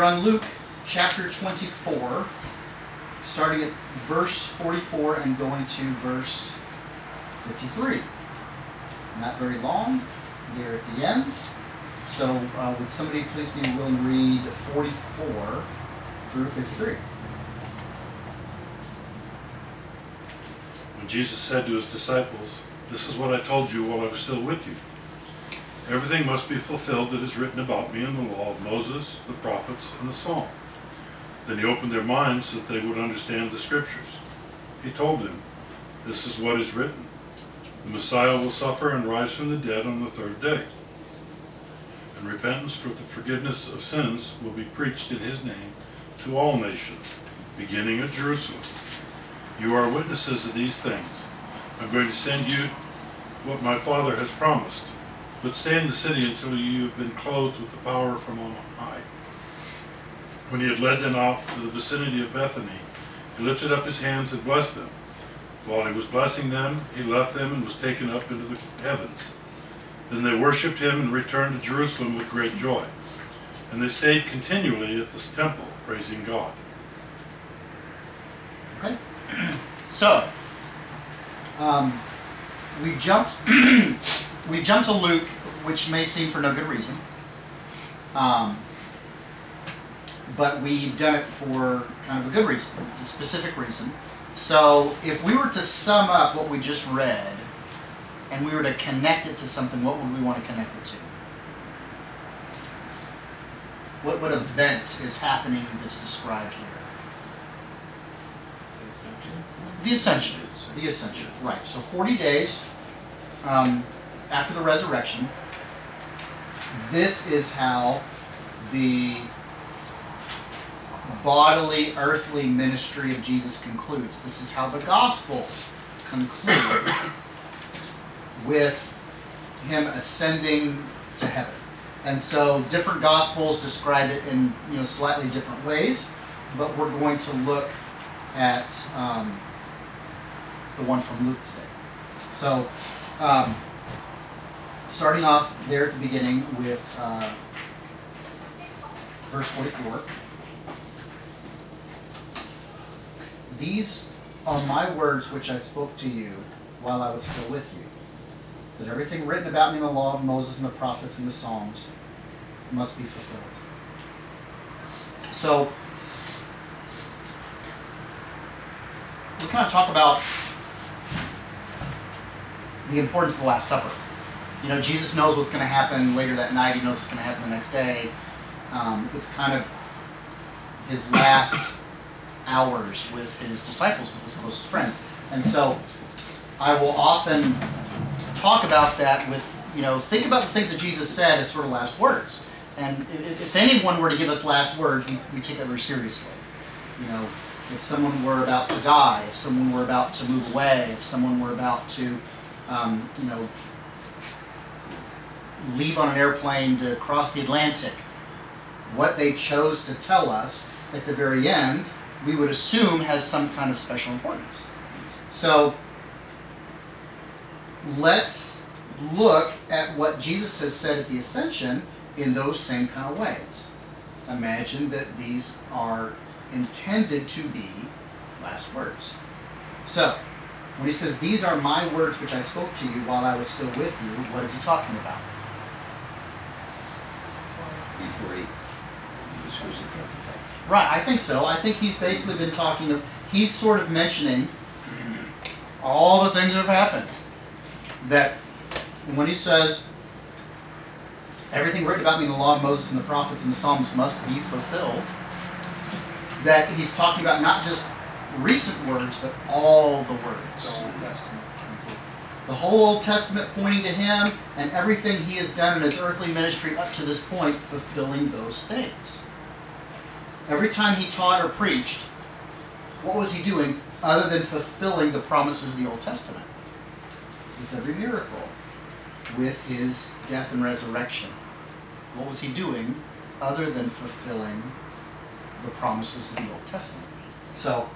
on Luke chapter 24, starting at verse 44 and going to verse 53. Not very long, there at the end. So would somebody please be willing to read 44 through 53? When Jesus said to his disciples, "This is what I told you while I was still with you. Everything must be fulfilled that is written about me in the law of Moses, the prophets, and the Psalm." Then he opened their minds so that they would understand the scriptures. He told them, "This is what is written. The Messiah will suffer and rise from the dead on the third day. And repentance for the forgiveness of sins will be preached in his name to all nations, beginning at Jerusalem. You are witnesses of these things. I'm going to send you what my Father has promised. But stay in the city until you have been clothed with the power from on high." When he had led them out to the vicinity of Bethany, he lifted up his hands and blessed them. While he was blessing them, he left them and was taken up into the heavens. Then they worshipped him and returned to Jerusalem with great joy. And they stayed continually at this temple, praising God. Okay. So, we jumped to Luke, which may seem for no good reason. But we've done it for kind of a good reason. It's a specific reason. So if we were to sum up what we just read, and we were to connect it to something, what would we want to connect it to? What event is happening that's described here? The Ascension. The Ascension, right. So 40 days after the resurrection, this is how the bodily, earthly ministry of Jesus concludes. This is how the Gospels conclude with him ascending to heaven. And so different Gospels describe it in slightly different ways, but we're going to look at the one from Luke today. So starting off there at the beginning with verse 44. "These are my words which I spoke to you while I was still with you, that everything written about me in the law of Moses and the prophets and the Psalms must be fulfilled." So, we kind of talk about the importance of the Last Supper. Jesus knows what's going to happen later that night. He knows what's going to happen the next day. It's kind of his last hours with his disciples, with his closest friends. And so I will often talk about that with, think about the things that Jesus said as sort of last words. And if anyone were to give us last words, we take that very seriously. If someone were about to die, if someone were about to move away, if someone were about to, leave on an airplane to cross the Atlantic, what they chose to tell us at the very end, we would assume has some kind of special importance. So let's look at what Jesus has said at the Ascension in those same kind of ways. Imagine that these are intended to be last words. So when he says, "These are my words which I spoke to you while I was still with you," what is he talking about? Before he was crucified. Right, I think so. I think he's basically been he's sort of mentioning all the things that have happened. That when he says, "Everything written about me in the law of Moses and the prophets and the Psalms must be fulfilled," that he's talking about not just recent words, but all the words. The Old Testament. The whole Old Testament pointing to him, and everything he has done in his earthly ministry up to this point, fulfilling those things. Every time he taught or preached, what was he doing other than fulfilling the promises of the Old Testament? With every miracle, with his death and resurrection, what was he doing other than fulfilling the promises of the Old Testament? So,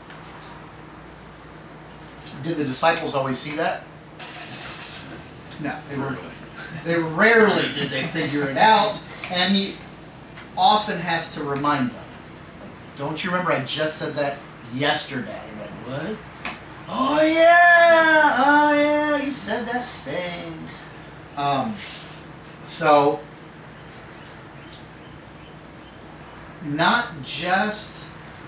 did the disciples always see that? No, they rarely did they figure it out, and he often has to remind them. Don't you remember I just said that yesterday? Like, what? Oh yeah, you said that thing. So, not just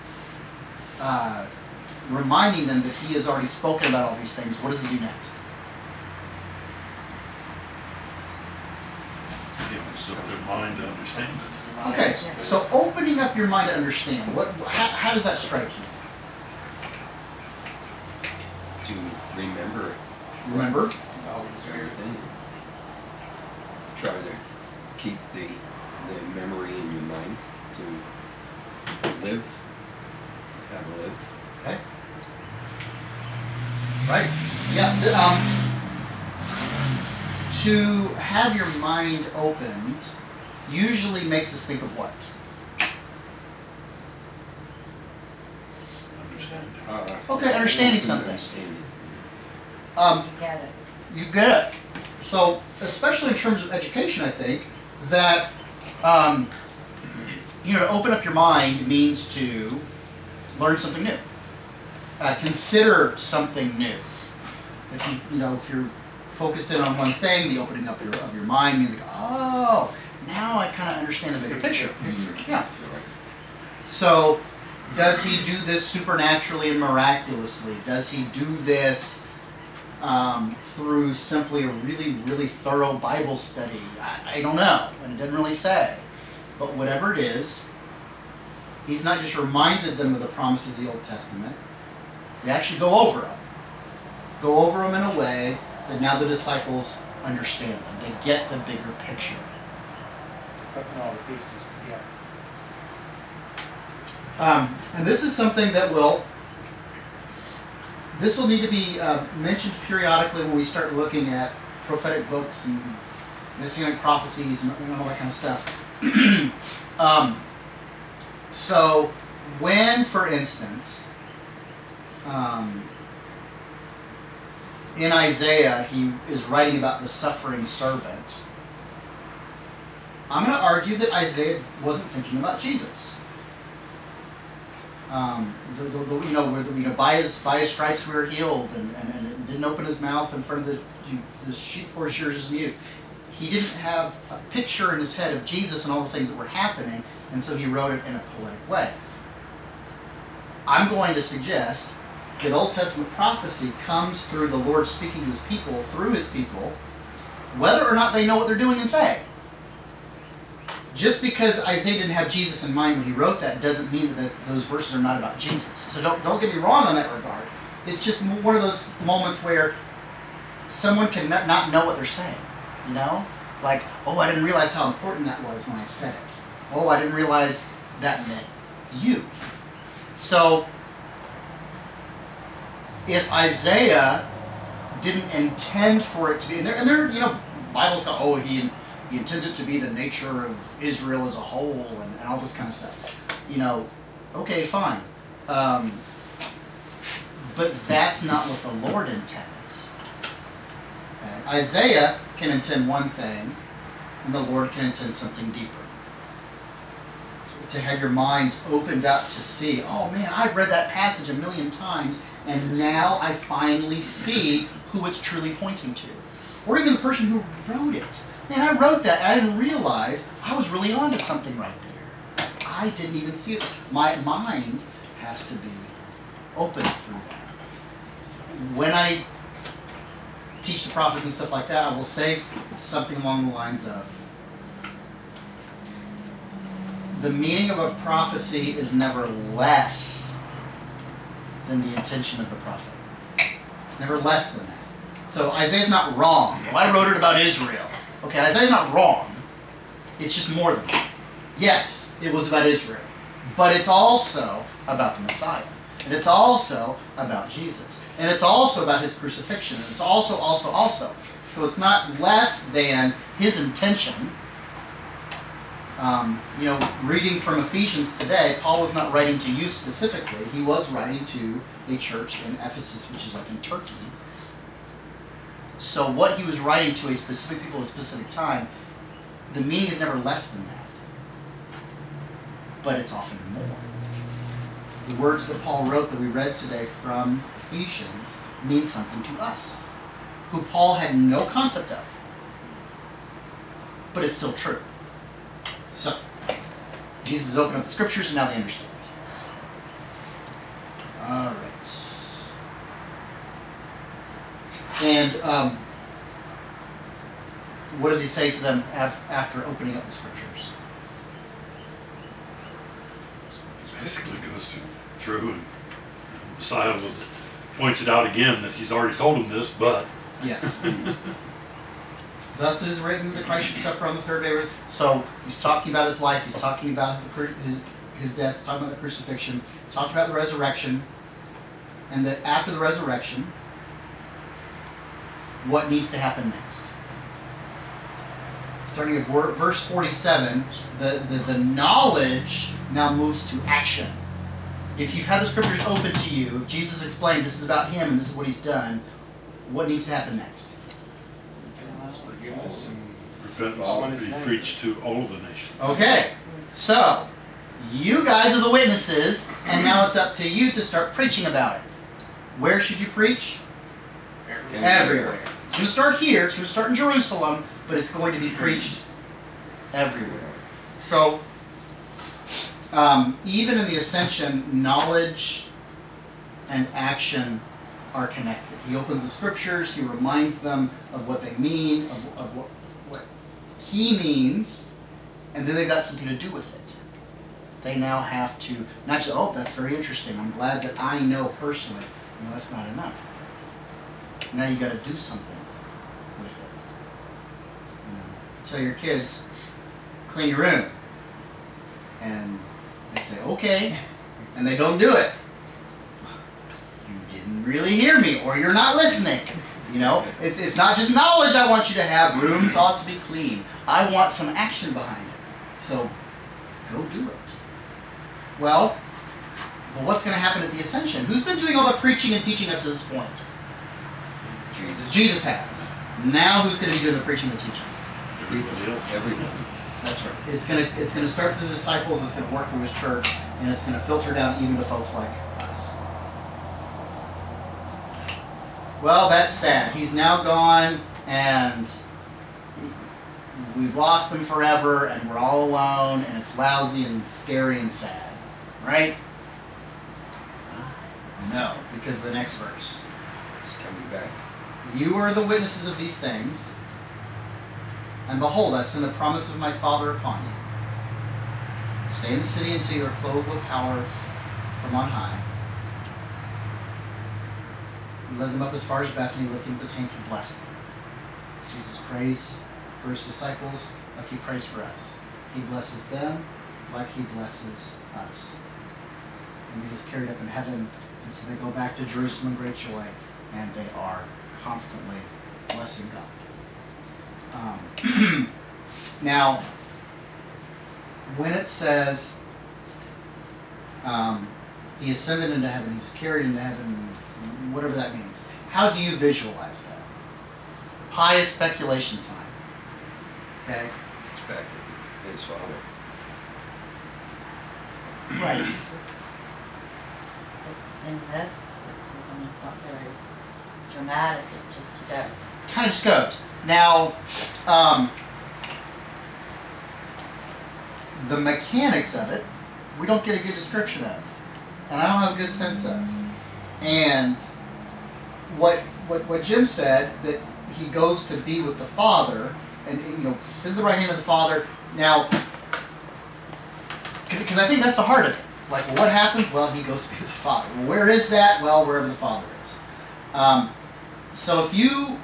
reminding them that he has already spoken about all these things. What does he do next? He opens up their mind to understand it. Okay, so opening up your mind to understand, how does that strike you? To remember Remember? everything. Try to keep the memory in your mind to live, how to live. Okay. Right. Yeah. To have your mind opened usually makes us think of what? Understand. Okay, understanding something. Understanding. You get it. You get it. So, especially in terms of education, I think that to open up your mind means to learn something new, consider something new. If if you're focused in on one thing, the opening up of your mind means like, oh, now I kind of understand the bigger picture. Yeah. So, does he do this supernaturally and miraculously? Does he do this through simply a really, really thorough Bible study? I don't know, and it doesn't really say. But whatever it is, he's not just reminded them of the promises of the Old Testament. They actually go over them. Go over them in a way that now the disciples understand them. They get the bigger picture. Putting all the pieces together. And this is something that will need to be mentioned periodically when we start looking at prophetic books and messianic prophecies and all that kind of stuff. So when, for instance, in Isaiah, he is writing about the suffering servant, I'm going to argue that Isaiah wasn't thinking about Jesus. By his stripes we were healed, and didn't open his mouth in front of the sheep for his years mute. He didn't have a picture in his head of Jesus and all the things that were happening, and so he wrote it in a poetic way. I'm going to suggest that Old Testament prophecy comes through the Lord speaking to his people, through his people, whether or not they know what they're doing and saying. Just because Isaiah didn't have Jesus in mind when he wrote that doesn't mean that those verses are not about Jesus. So don't get me wrong on that regard. It's just one of those moments where someone can not know what they're saying. Like, oh, I didn't realize how important that was when I said it. Oh, I didn't realize that meant you. So, if Isaiah didn't intend for it to be, and there, Bibles go, oh, he intends it to be the nature of Israel as a whole and all this kind of stuff. Okay, fine. But that's not what the Lord intends. Okay? Isaiah can intend one thing, and the Lord can intend something deeper. To have your minds opened up to see, oh man, I've read that passage a million times, and now I finally see who it's truly pointing to. Or even the person who wrote it. Man, I wrote that, I didn't realize I was really onto something right there. I didn't even see it. My mind has to be open through that. When I teach the prophets and stuff like that, I will say something along the lines of, the meaning of a prophecy is never less than the intention of the prophet. It's never less than that. So Isaiah's not wrong. Well, I wrote it about Israel. Okay, Isaiah's not wrong. It's just more than that. Yes, it was about Israel. But it's also about the Messiah. And it's also about Jesus. And it's also about his crucifixion. And it's also. So it's not less than his intention. Reading from Ephesians today, Paul was not writing to you specifically. He was writing to a church in Ephesus, which is like in Turkey. So what he was writing to a specific people at a specific time, the meaning is never less than that. But it's often more. the words that Paul wrote that we read today from Ephesians mean something to us, who Paul had no concept of. But it's still true. So, Jesus has opened up the scriptures and now they understand. All right. And what does he say to them after opening up the scriptures? Basically goes through and Messiah points it out again that he's already told him this, but Yes. Thus it is written that Christ should suffer on the third day. So he's talking about his life. He's talking about his death. Talking about the crucifixion. Talking about the resurrection. And that after the resurrection, what needs to happen next? Starting at verse 47, the knowledge now moves to action. If you've had the scriptures open to you, if Jesus explained this is about him and this is what he's done, what needs to happen next? Forgiveness and repentance Follow will his be name. preached to all of the nations. Okay, so you guys are the witnesses, and now it's up to you to start preaching about it. Where should you preach? Everywhere. It's going to start here, it's going to start in Jerusalem, but it's going to be preached everywhere. So, even in the ascension, knowledge and action are connected. He opens the scriptures, he reminds them of what they mean, of what he means, and then they've got something to do with it. They now have to, not just, oh, that's very interesting, I'm glad that I know personally. No, that's not enough. Now you got to do something with it. You know, tell your kids, clean your room. And they say, okay, and they don't do it. You didn't really hear me, or you're not listening. You know, it's not just knowledge I want you to have. Rooms ought to be clean. I want some action behind it. So, go do it. Well, what's going to happen at the ascension? Who's been doing all the preaching and teaching up to this point? Jesus has. Now who's going to be doing the preaching and teaching? Everybody else. Everyone. That's right. It's going to start through the disciples, it's going to work through his church, and it's going to filter down even to folks like us. Well, that's sad. He's now gone, and we've lost him forever, and we're all alone, and it's lousy and scary and sad. Right? No, because of the next verse. It's coming back. You are the witnesses of these things, and behold, I send the promise of my Father upon you. Stay in the city until you are clothed with power from on high. He led them up as far as Bethany, lifting up his hands and blessed them. Jesus prays for his disciples like he prays for us. He blesses them like he blesses us. And he is carried up in heaven, and so they go back to Jerusalem in great joy, and they are constantly blessing God. Now, when it says he ascended into heaven, he was carried into heaven, whatever that means, how do you visualize that? Pi is speculation time. Okay? It's back with his father. Right. In this, it's not very dramatic, it just goes. Kind of just goes. Now, the mechanics of it, we don't get a good description of, and I don't have a good sense of. And what Jim said, that he goes to be with the Father, and sit at the right hand of the Father. Now, because I think that's the heart of it. Like, what happens? Well, he goes to be with the Father. Well, where is that? Well, wherever the Father is. So if you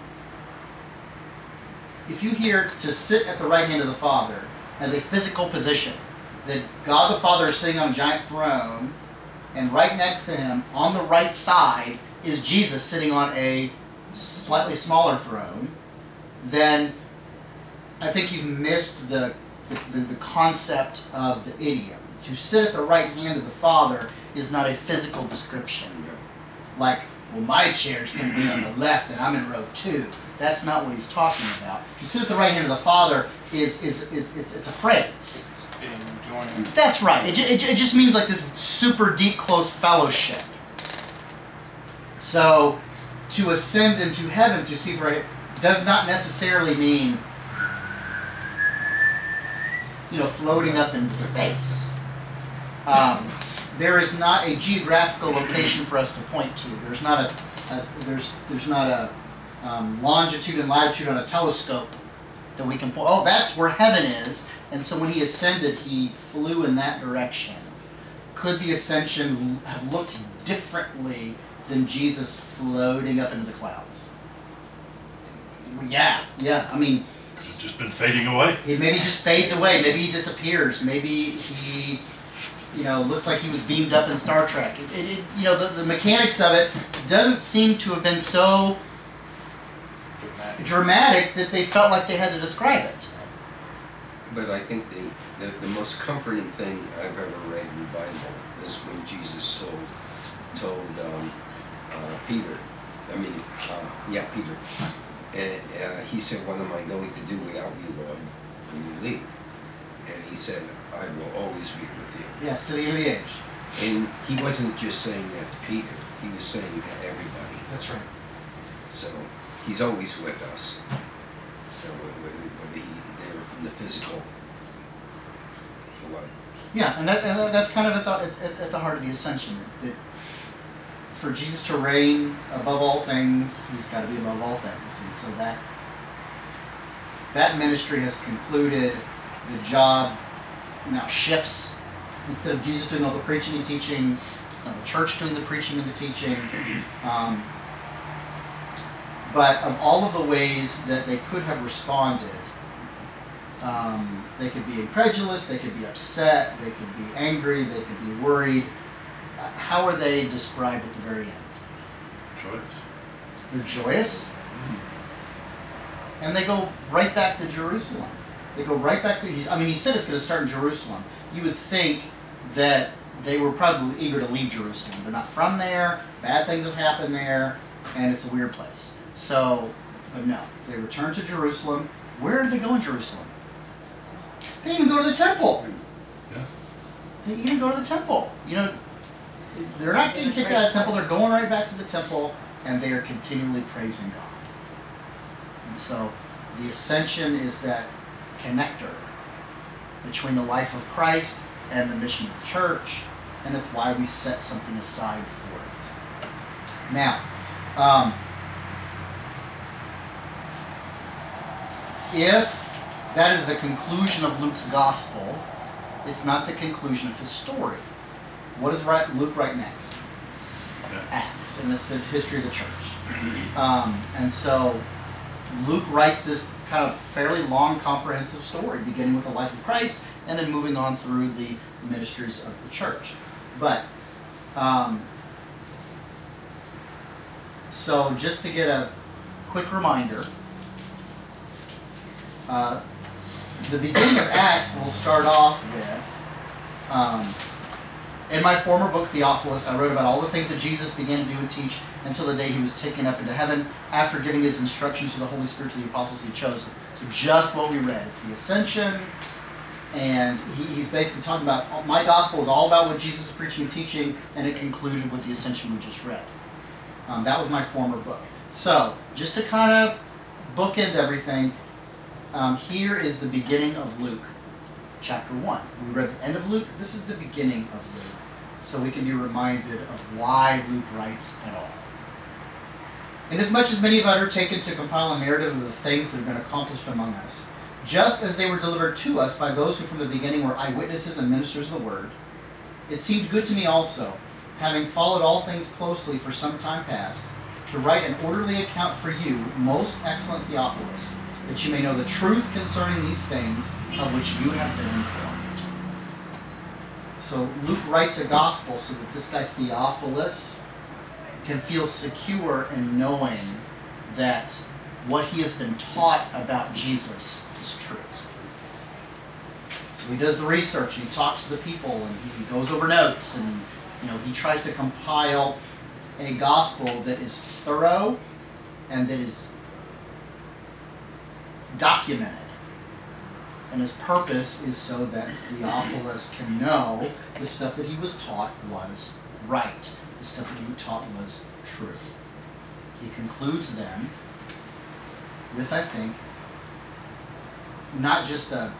hear to sit at the right hand of the Father as a physical position, that God the Father is sitting on a giant throne, and right next to him, on the right side, is Jesus sitting on a slightly smaller throne, then I think you've missed the concept of the idiom. To sit at the right hand of the Father is not a physical description. Like, well, my chair's going to be on the left and I'm in row 2. That's not what he's talking about. To sit at the right hand of the Father it's a phrase. being joined. That's right. It just means like this super deep, close fellowship. So, to ascend into heaven, to see the right, does not necessarily mean, floating up into space. There is not a geographical location for us to point to. There's not a longitude and latitude on a telescope that we can point. Oh, that's where heaven is. And so when he ascended, he flew in that direction. Could the ascension have looked differently than Jesus floating up into the clouds? Well, yeah. I mean, Because it's just been fading away. maybe he just fades away. Maybe he disappears. Maybe he, looks like he was beamed up in Star Trek. The mechanics of it doesn't seem to have been so dramatic that they felt like they had to describe it. But I think the most comforting thing I've ever read in the Bible is when Jesus told Peter, Peter, and he said, "What am I going to do without you, Lord, when you leave?" And he said, "I will always be with you." Yes, to the end of the age. And he wasn't just saying that to Peter, he was saying to everybody. That's right. So he's always with us. So whether they're from the physical or what. Yeah, and that's kind of at the heart of the ascension. That for Jesus to reign above all things, he's got to be above all things. And so that ministry has concluded. The job now shifts. Instead of Jesus doing all the preaching and teaching, it's now the church doing the preaching and the teaching. But of all of the ways that they could have responded, they could be incredulous, they could be upset, they could be angry, they could be worried. How are they described at the very end? Joyous. They're joyous. And they go right back to Jerusalem. They go right back to, he said it's going to start in Jerusalem. You would think that they were probably eager to leave Jerusalem. They're not from there, bad things have happened there, and it's a weird place. So, but no, they return to Jerusalem. Where did they go in Jerusalem? They even go to the temple. Yeah. They even go to the temple. They're not getting kicked out of the temple. They're going right back to the temple, and they are continually praising God. And so, the ascension is that connector between the life of Christ and the mission of the church, and it's why we set something aside for it. Now, if that is the conclusion of Luke's gospel, it's not the conclusion of his story. What does Luke write next? Yeah. Acts, and it's the history of the church. And so Luke writes this kind of fairly long, comprehensive story, beginning with the life of Christ and then moving on through the ministries of the church. But, so just to get a quick reminder, the beginning of Acts will start off with, in my former book, Theophilus, I wrote about all the things that Jesus began to do and teach until the day he was taken up into heaven after giving his instructions to the Holy Spirit to the apostles he chose. So just what we read. It's the ascension, and he's basically talking about, my gospel is all about what Jesus was preaching and teaching, and it concluded with the ascension we just read. That was my former book. So, just to kind of bookend everything, here is the beginning of Luke, chapter 1. We read the end of Luke. This is the beginning of Luke, so we can be reminded of why Luke writes at all. Inasmuch as many have undertaken to compile a narrative of the things that have been accomplished among us, just as they were delivered to us by those who from the beginning were eyewitnesses and ministers of the word, it seemed good to me also, having followed all things closely for some time past, to write an orderly account for you, most excellent Theophilus, that you may know the truth concerning these things of which you have been informed. So Luke writes a gospel so that this guy Theophilus can feel secure in knowing that what he has been taught about Jesus is true. So he does the research, and he talks to the people, and he goes over notes, and he tries to compile a gospel that is thorough and that is documented. And his purpose is so that Theophilus can know the stuff that he was taught was right. The stuff that he was taught was true. He concludes then with, I think, not just a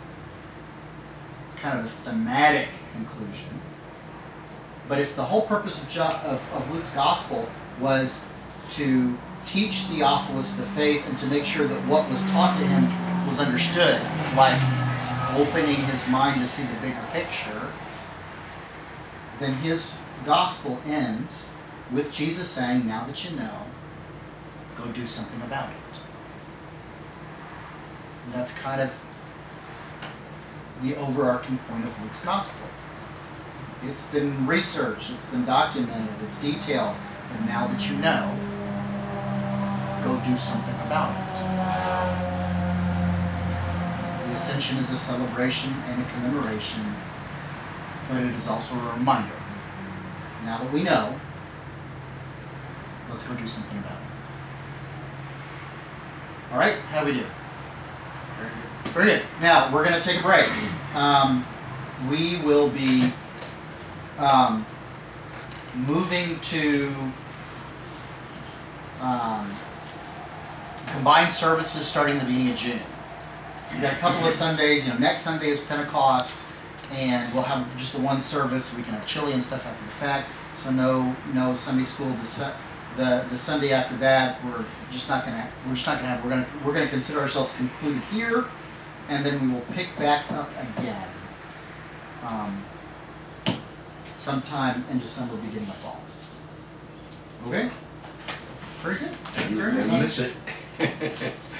kind of a thematic conclusion, but if the whole purpose of Luke's gospel was to teach Theophilus the faith and to make sure that what was taught to him was understood, like opening his mind to see the bigger picture, then his gospel ends with Jesus saying, now that you know, go do something about it. And that's kind of the overarching point of Luke's gospel. It's been researched, it's been documented, it's detailed, but now that you know, go do something about it. The Ascension is a celebration and a commemoration, but it is also a reminder. Now that we know, let's go do something about it. All right, how do we do? Very good. Very good. Now, we're going to take a break. We will be moving to combined services starting the beginning of June. We've got a couple of Sundays. Next Sunday is Pentecost, and we'll have just the one service. We can have chili and stuff after the fact. So no Sunday school. The Sunday after that, we're not gonna have. We're gonna consider ourselves concluded here, and then we will pick back up again sometime in December, beginning of fall. Okay. Very good. You Very won't good. miss it.